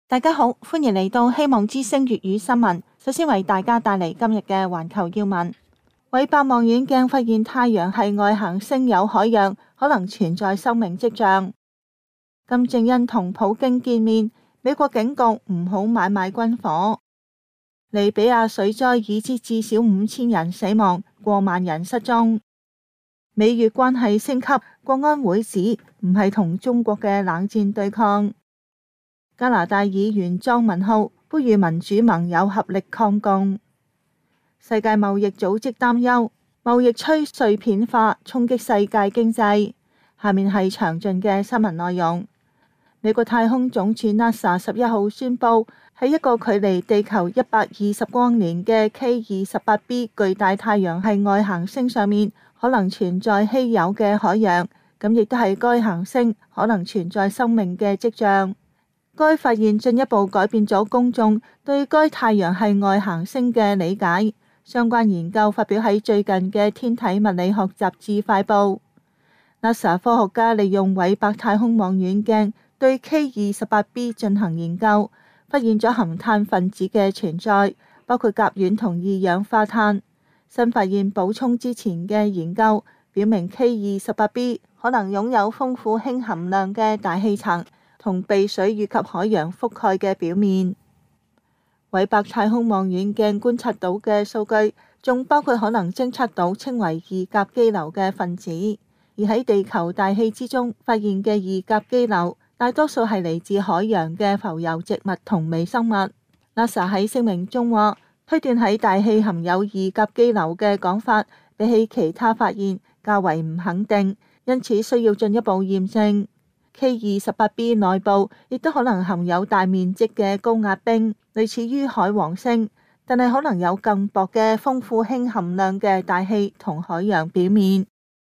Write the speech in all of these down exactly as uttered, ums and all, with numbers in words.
大家好，歡迎嚟到希望之聲粵語新聞。首先為大家帶嚟今日嘅環球要聞。韋伯望遠鏡發現太陽系外行星有海洋，可能存在生命跡象。金正恩同普京見面，美國警告唔好買賣軍火。利比亞水災已知至少五千人死亡，過萬人失蹤。美越關係升級，國安會指唔係同中國嘅冷戰對抗。加拿大議員莊文浩呼籲民主盟友合力抗共。世界貿易組織擔憂貿易趨碎片化衝擊世界經濟。下面係詳盡嘅新聞內容。美國太空總署 NASA 十一號宣布，喺一個距離地球一百二十光年嘅 K 二十八 b 巨大太陽系外行星上面，可能存在稀有嘅海洋，咁亦都係該行星可能存在生命嘅跡象。該發現進一步改變咗公眾對該太陽系外行星嘅理解。相關研究發表喺最近嘅天體物理學雜誌快報。NASA 科學家利用韋伯太空望遠鏡對 K 二十八 b 進行研究，發現咗含碳分子嘅存在，包括甲烷同二氧化碳。新發現補充之前嘅研究，表明 K 二十八 b 可能擁有豐富氫含量嘅大氣層同被水以及海洋覆蓋嘅表面。韋伯太空望遠鏡觀察到嘅數據，仲包括可能偵測到稱為二甲基硫嘅分子，而喺地球大氣之中發現嘅二甲基硫，大多數係嚟自海洋嘅浮游植物同微生物。NASA 喺聲明中話，推斷喺大氣含有二甲基硫嘅講法，比起其他發現較為唔肯定，因此需要進一步驗證。K 二十八 b 內部亦都可能含有大面積嘅高壓冰，類似於海王星，但係可能有更薄嘅豐富氫含量嘅大氣同海洋表面。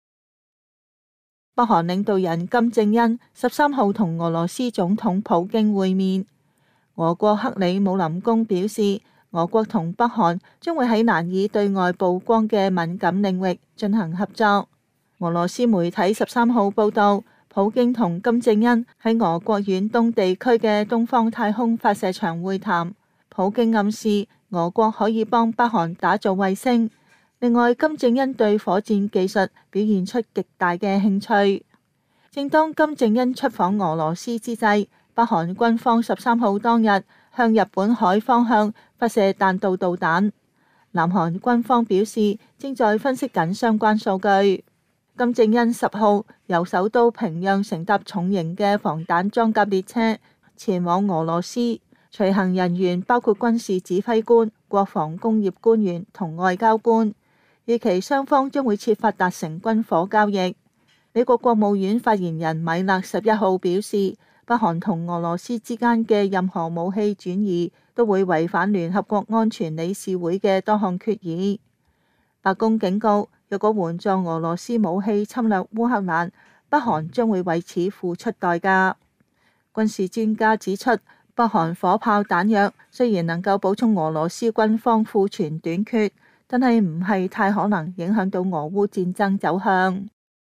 北韓領導人金正恩十三號同俄羅斯總統普京會面。俄國克里姆林宮表示，俄國同北韓將會喺難以對外曝光嘅敏感領域進行合作。俄羅斯媒體十三號報道，普京同金正恩喺俄國遠東地區嘅東方太空發射場會談。普京暗示俄國可以幫北韓打造衛星。另外，金正恩對火箭技術表現出極大嘅興趣。正當金正恩出訪俄羅斯之際，北韓軍方十三號當日向日本海方向發射彈道導彈。南韓軍方表示正在分析緊相關數據。金正恩十號由首都平壤乘搭重型嘅防彈裝甲列車前往俄羅斯，隨行人員包括軍事指揮官、國防工業官員同外交官。預期雙方將會設法達成軍火交易。美國國務院發言人米勒十一號表示，北韓同俄羅斯之間嘅任何武器轉移都會違反聯合國安全理事會嘅多項決議。白宮警告，若果援助俄羅斯武器侵略烏克蘭，北韓將會為此付出代價。軍事專家指出，北韓火炮彈藥雖然能夠補充俄羅斯軍方庫存短缺，但係唔係太可能影響到俄烏戰爭走向。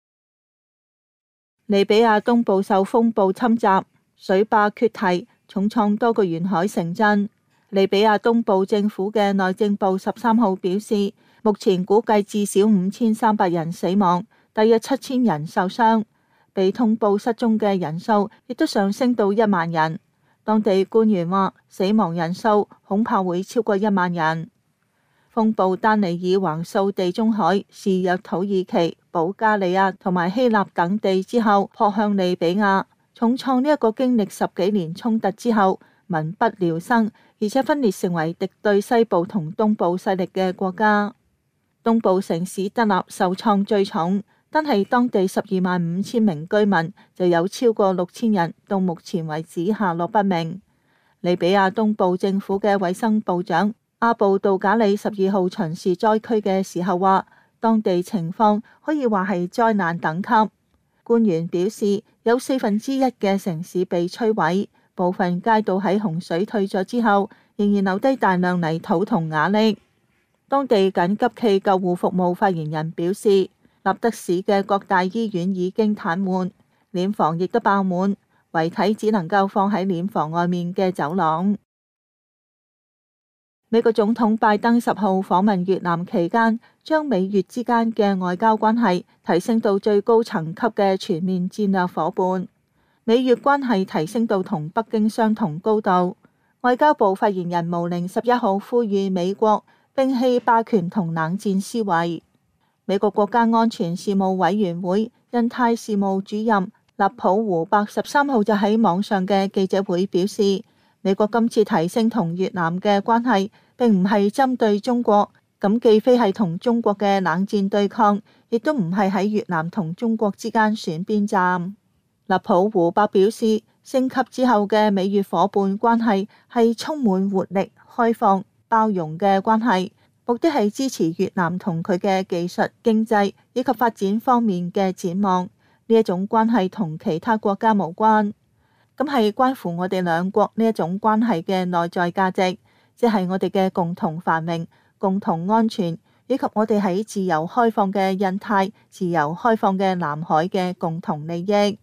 利比亞東部受風暴侵襲，水壩決堤，重創多個沿海城鎮。利比亞東部政府嘅內政部十三號表示，目前估計至少五千三百人死亡，大約七千人受傷，被通報失蹤嘅人數亦都上升到一萬人。當地官員話，死亡人數恐怕會超過一萬人。風暴丹尼爾橫掃地中海，肆虐土耳其、保加利亞同埋希臘等地之後，撲向利比亞，重創呢一個經歷十幾年衝突之後民不聊生，而且分裂成為敵對西部同東部勢力嘅國家。東部城市德納受創最重，單係當地十二萬五千名居民就有超過六千人到目前為止下落不明。利比亞東部政府嘅衛生部長阿布杜賈里十二號巡視災區嘅時候話，當地情況可以話係災難等級。官員表示，有四分之一嘅城市被摧毀，部分街道喺洪水退咗之後，仍然留低大量泥土同瓦礫。當地緊急暨救護服務發言人表示，納德市嘅各大醫院已經癱瘓，殮房亦都爆滿， 遺體只能夠放喺殮房外面嘅走廊。美國總統拜登十號訪問越南期間，將美越之間嘅外交關係提升到最高層級嘅全面戰略夥伴。美越關係提升到同北京相同高度。外交部發言人毛寧十一號呼籲美國摒棄霸權同冷戰思維。美國國家安全事務委員會印太事務主任納普胡伯十三號就喺網上嘅記者會表示，美國今次提升同越南嘅關係，並唔係針對中國，咁既非係同中國嘅冷戰對抗，亦都唔係喺越南同中國之間選邊站。納普胡伯表示，升級之後嘅美越夥伴關係係充滿活力、開放、包容嘅關係，目的係支持越南同佢嘅技術、經濟以及發展方面嘅展望。呢一種關係同其他國家無關，咁係關乎我哋兩國呢一種關係嘅內在價值，即係我哋嘅共同繁榮、共同安全，以及我哋喺自由開放嘅印太、自由開放嘅南海嘅共同利益。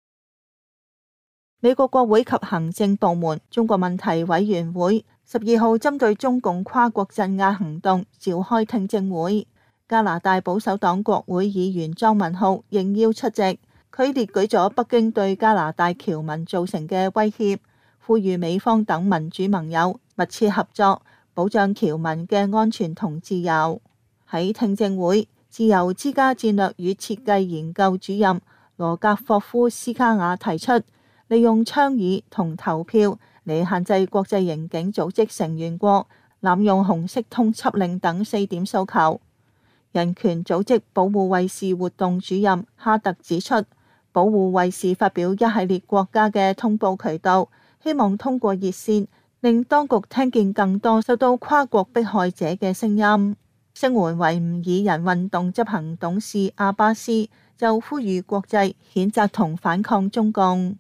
美國國會及行政部門中國問題委員會十二號針對中共跨國鎮壓行動召開聽證會。加拿大保守黨國會議員莊文浩應邀出席，佢列舉咗北京對加拿大僑民造成嘅威脅，呼籲美方等民主盟友密切合作，保障僑民嘅安全同自由。喺聽證會，自由之家戰略與設計研究主任羅格霍夫斯卡亞提出，利用倡議同投票嚟限制國際刑警組織成員國濫用紅色通緝令等四點訴求。人權組織保護衛士活動主任哈特指出，保護衛士發表一系列國家嘅通報渠道，希望通過熱線令當局聽見更多受到跨國迫害者嘅聲音。聲援維吾爾人運動執行董事阿巴斯就呼籲國際譴責同反抗中共。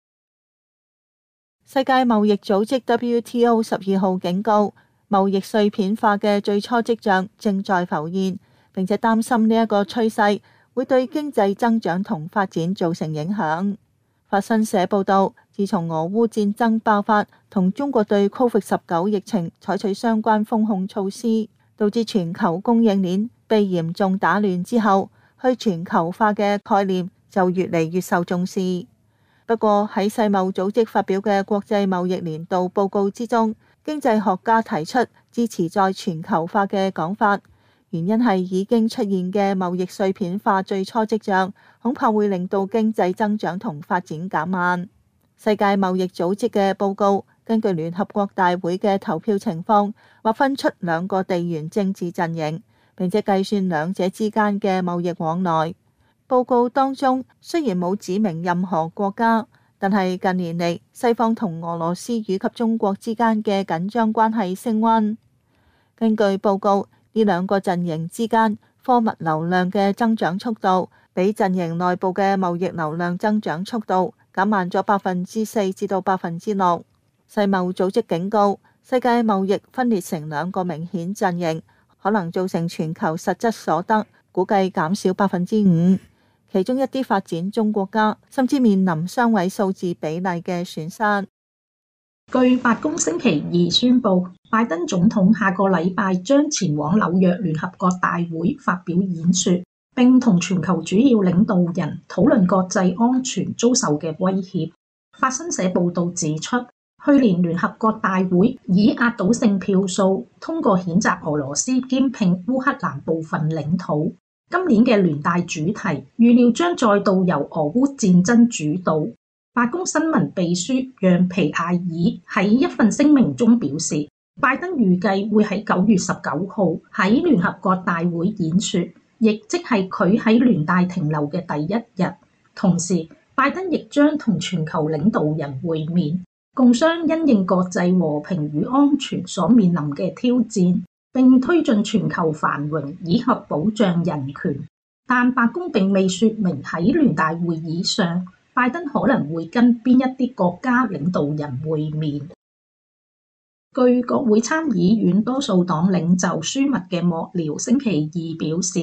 世界貿易組織 W T O 十二號警告，貿易碎片化嘅最初跡象正在浮現，並且擔心呢一個趨勢會對經濟增長同發展造成影響。法新社報道，自從俄烏戰爭爆發同中國對 Covid 十九 疫情採取相關封控措施，導致全球供應鏈被嚴重打亂之後，去全球化嘅概念就越嚟越受重視。不過喺世貿組織發表嘅國際貿易年度報告之中，經濟學家提出支持再全球化嘅講法。原因係已經出現嘅貿易碎片化最初跡象，恐怕會令到經濟增長同發展減慢。世界貿易組織嘅報告根據聯合國大會嘅投票情況，劃分出兩個地緣政治陣營，並且計算兩者之間嘅貿易往來。報告當中雖然冇指明任何國家，但係近年嚟西方同俄羅斯以及中國之間嘅緊張關係升溫。根據報告，呢兩個陣營之間貨物流量嘅增長速度，比陣營內部嘅貿易流量增長速度減慢咗百分之四至到百分之六。世貿組織警告，世界貿易分裂成兩個明顯陣營，可能造成全球實質所得估計減少百分之五，其中一啲發展中國家甚至面臨雙位數字比例嘅損失。 據白宮星期二宣布，拜登總統下個禮拜將前往紐約聯合國大會發表演說，並同全球主要領導人討論國際安全遭受嘅威脅。法新社報導指出，去年聯合國大會以壓倒性票數通過譴責俄羅斯兼併烏克蘭部分領土。今年嘅聯大主題預料將再度由俄烏戰爭主導。白宮新聞秘書讓皮埃爾喺一份聲明中表示，拜登預計會喺九月十九號喺聯合國大會演說，亦即係佢喺聯大停留嘅第一日。同時，拜登亦將同全球領導人會面，共商因應國際和平與安全所面臨嘅挑戰，並推進全球繁榮以及保障人權。但白宮並未說明喺聯大會議上，拜登可能會跟邊一啲國家領導人會面。據國會參議院多數黨領袖舒默嘅幕僚星期二表示，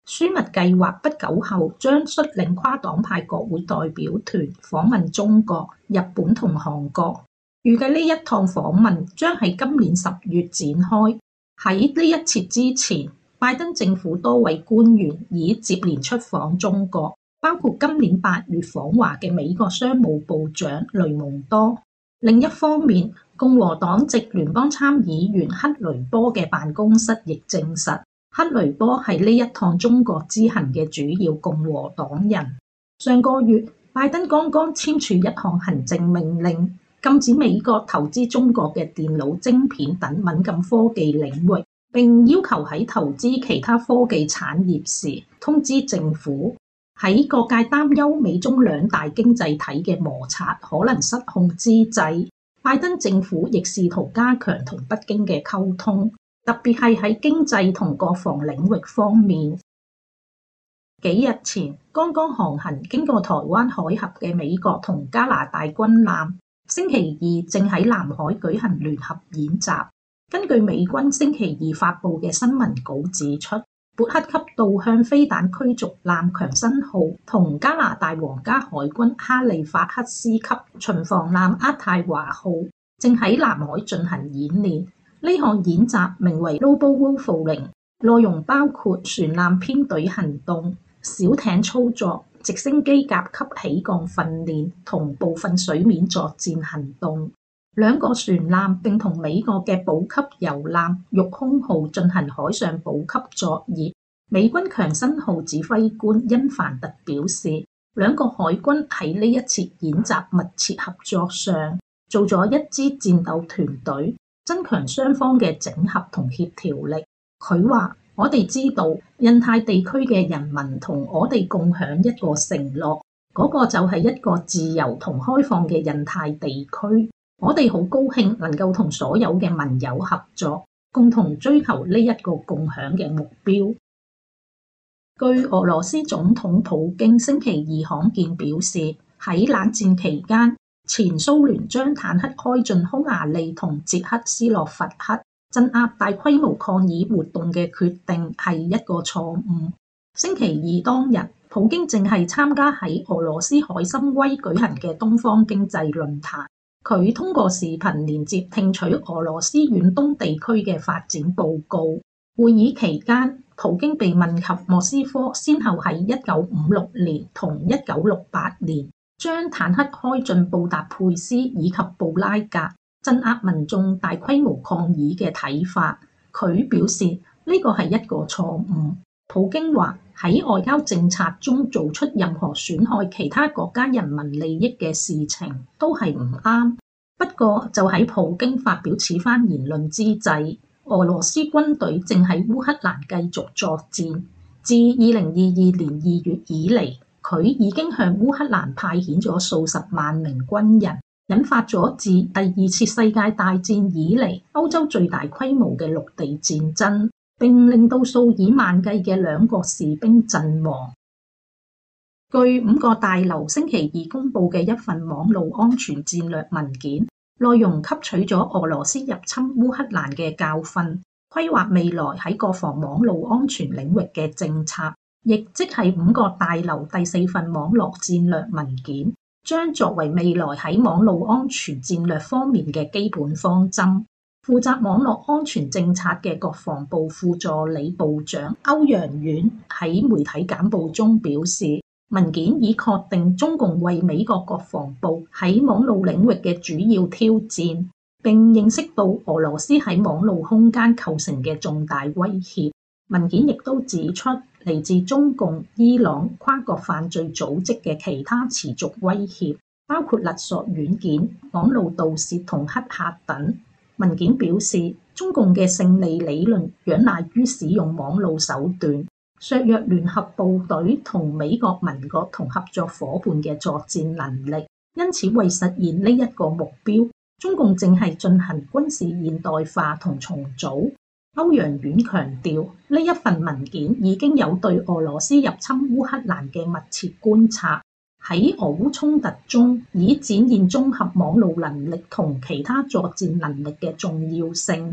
樞密計劃不久後將率領跨黨派國會代表團訪問中國、日本同韓國。預計呢一趟訪問將喺今年十月展開。喺呢一次之前，拜登政府多位官員已接連出訪中國，包括今年八月訪華嘅美國商務部長雷蒙多。另一方面，共和黨籍聯邦參議員克雷波嘅辦公室亦證實，克雷波係呢一趟中國之行嘅主要共和黨人。上個月，拜登剛剛簽署一項行政命令，禁止美國投資中國嘅電腦晶片等敏感科技領域，並要求喺投資其他科技產業時通知政府。喺各界擔憂美中兩大經濟體嘅摩擦可能失控之際，拜登政府亦試圖加強同北京嘅溝通，特別係喺經濟同國防領域方面。幾日前，剛剛航行經過台灣海峽嘅美國同加拿大軍艦，星期二正喺南海舉行聯合演習。根據美軍星期二發布嘅新聞稿指出，勃克級導向飛彈驅逐艦強森號同加拿大皇家海軍哈利法克斯級巡防艦渥太華號正喺南海進行演練。呢項演習名為 Global Wolverine， 內容包括船艦編隊行動、小艇操作、直升機甲級起降訓練同部分水面作戰行動。兩個船艦並同美國嘅補給油艦育空號進行海上補給作業。美軍強森號指揮官恩凡特表示，兩個海軍喺呢一次演習密切合作上，做咗一支戰鬥團隊，增強雙方嘅整合同協調力。佢話：我哋知道印太地區嘅人民同我哋共享一個承諾，嗰個就係一個自由同開放嘅印太地區。我哋好高興能夠同所有嘅盟友合作，共同追求呢一個共享嘅目標。據俄羅斯總統普京星期二罕見表示，喺冷戰期間，前蘇聯將坦克開進匈牙利同捷克斯洛伐克，鎮壓大規模抗議活動嘅決定係一個錯誤。星期二當日，普京正係參加喺俄羅斯海參崴舉行嘅東方經濟論壇。佢通過視頻連接聽取俄羅斯遠東地區嘅發展報告。會議期間，普京被問及莫斯科先後喺一九五六年同一九六八年將坦克開進布達佩斯以及布拉格，鎮壓民眾大規模抗議嘅睇法。佢表示呢個係一個錯誤。普京話喺外交政策中做出任何損害其他國家人民利益嘅事情都係唔啱。不過就喺普京發表此番言論之際，俄羅斯軍隊正喺烏克蘭繼續作戰。自二零二二年二月以嚟，佢已經向烏克蘭派遣咗數十萬名軍人，引發咗自第二次世界大戰以嚟歐洲最大規模嘅陸地戰爭，並令到數以萬計嘅兩國士兵陣亡。據五角大樓星期二公佈嘅一份網路安全戰略文件，內容吸取咗俄羅斯入侵烏克蘭嘅教訓，規劃未來喺國防網路安全領域嘅政策，亦即係五角大樓第四份網絡戰略文件，將作為未來喺網路安全戰略方面嘅基本方針。負責網絡安全政策嘅國防部副助理部長歐陽遠喺媒體簡報中表示，文件已確定中共為美國國防部喺網路領域嘅主要挑戰，並認識到俄羅斯喺網路空間構成嘅重大威脅。文件亦都指出，嚟自中共、伊朗跨國犯罪組織嘅其他持續威脅，包括勒索軟件、網路盜竊同黑客等。文件表示，中共嘅勝利理論仰賴於使用網路手段，削弱聯合部隊同美國盟國同合作夥伴嘅作戰能力。因此，為實現呢一個目標，中共正係進行軍事現代化同重組。歐陽遠強調，呢一份文件已經有對俄羅斯入侵烏克蘭嘅密切觀察，喺俄烏衝突中已展現綜合網路能力同其他作戰能力嘅重要性。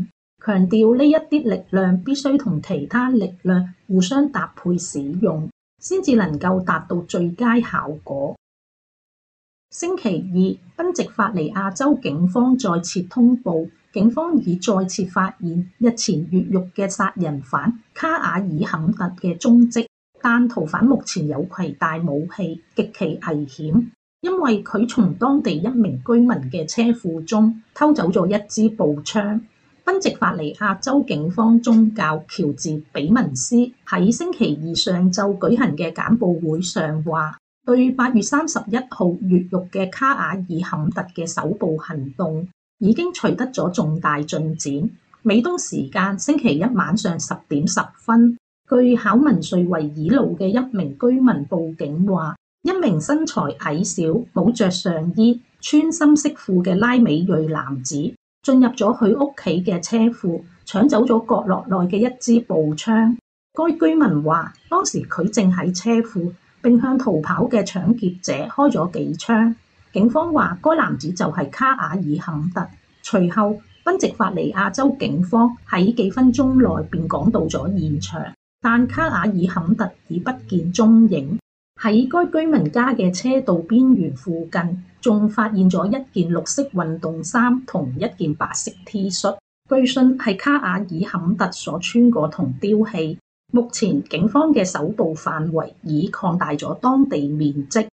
強調呢一啲力量必須同其他力量互相搭配使用，先至能夠達到最佳效果。星期二，賓夕法尼亞州警方再次通報，警方已再次發現日前越獄嘅殺人犯卡瓦爾坎特嘅蹤跡，但逃犯目前有攜帶武器，極其危險，因為佢從當地一名居民嘅車庫中偷走咗一支步槍。賓夕法尼亞州警方宗教喬治比文斯喺星期二上晝舉行嘅簡報會上話，對八月三十一號越獄嘅卡瓦爾坎特嘅搜捕行動已經取得咗重大進展。美東時間星期一晚上十點十分，據考文瑞維爾路嘅一名居民報警話，一名身材矮小、冇着上衣、穿深色褲嘅拉美裔男子進入咗佢屋企嘅車庫，搶走咗角落內嘅一支步槍。該居民話，當時佢正喺車庫，並向逃跑嘅搶劫者開咗幾槍。警方話，該男子就係卡瓦爾坎特。隨後，賓夕法尼亞州警方喺幾分鐘內便趕到咗現場，但卡瓦爾坎特已不見蹤影。喺該居民家嘅車道邊緣附近，仲發現咗一件綠色運動衫同一件白色 T 恤，據信係卡瓦爾坎特所穿過同丟棄。目前警方嘅搜捕範圍已擴大咗當地面積。